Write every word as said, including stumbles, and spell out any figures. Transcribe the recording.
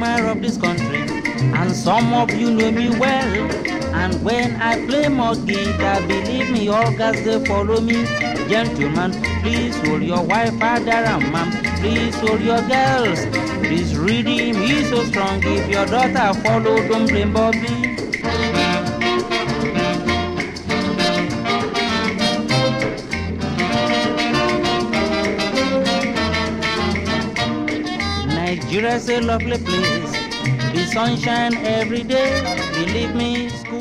dreamer of this country, and some of you know me well. And when I play more guitar, believe me, all guys they follow me. Gentlemen, please hold your wife, father and mom. Please hold your girls. This rhythm is so strong. If your daughter follow, don't blame Bobby. Nigeria's a lovely place. The sunshine every day. Believe me, school